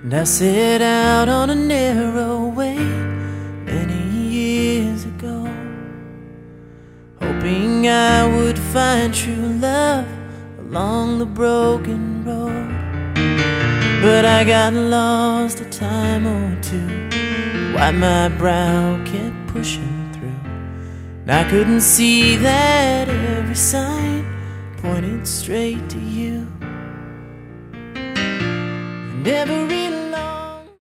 And I set out on a narrow way many years ago, hoping I would find true love along the broken road. But I got lost a time or two while my brow kept pushing through, and I couldn't see that every sign pointed straight to you. And every